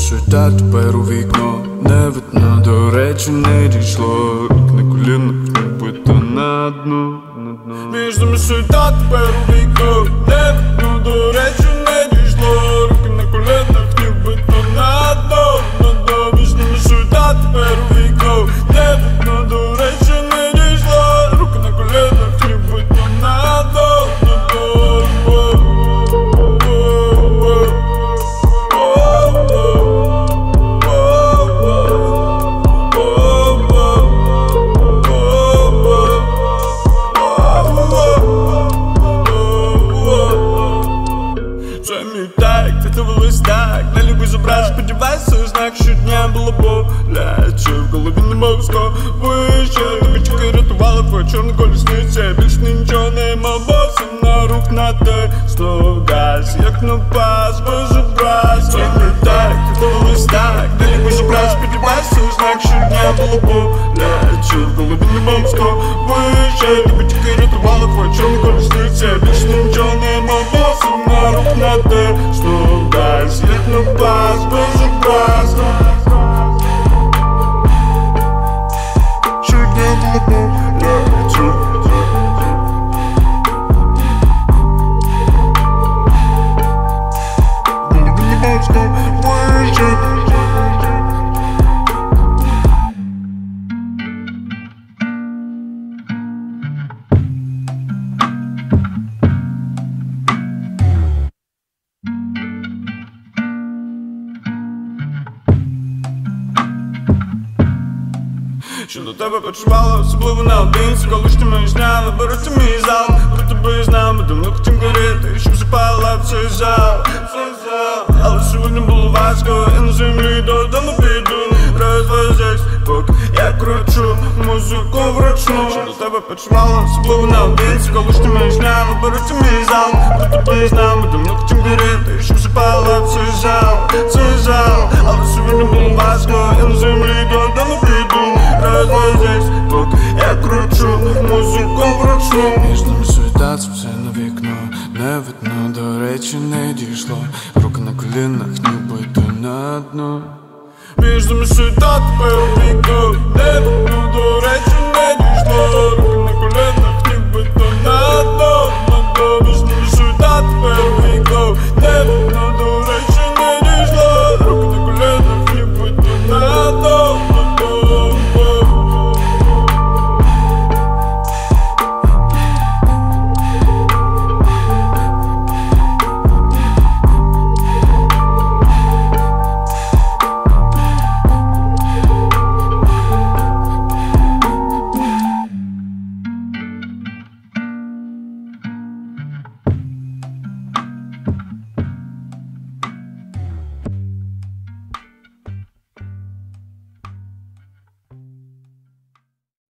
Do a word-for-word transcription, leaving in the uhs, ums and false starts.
суета, тепер у вікно не видно, до речі, не дійшло. Рук на колінах, ніби то на дно, на дно. Між нами суета, тепер у вікно не видно, до речі, не дійшло. Руки на колінах, ніби то на дно, на дно. Між нами суета, тепер у вікно не видно, до речі, не дійшло. Руки на колінах, ніби то на дно, на дно. Не люблю зобраз, сподівайся, знак щодня було боляче. В голові не мов сховище. Тобі тільки рятувала твоя чорна колісниця. Більш нічого нема, босі на рук на те газ, як на пас, безобраз. Це не так, ти колись так. Не люблю зобраз, сподівайся, знак щодня було боляче. В голові не мов сховище. Тобі тільки рятувала твоя чорна колісниця. Більш нічого нема, босі на рук на те газ, як на пас, безобраз. Щодня було боляче. Голові не мов сховище. Що до тебе почувала, особливо наодинці. Коли ж ти мені зняла, береться мій зал. Про тебе з нами давно хотім горіти, щоб запала в цей зал, цей зал. Але сьогодні було важко, я на землі додому піду. Розвезись, поки я кручу музику вручну. Що до тебе почувала, особливо наодинці. Коли ж ти мені зняла, береться мій зал. Про тебе з нами давно хотім горіти, щоб запала в цей зал, цей зал. Але сьогодні було важко, я на землі додому піду. Розвезись, поки я кручу музику вручну. Між нами суета, це все на вікно не видно, до речі, не дійшло. Руки на колінах, ніби то на дно. Між нами суета, тепер у вікно не видно, до речі, не дійшло.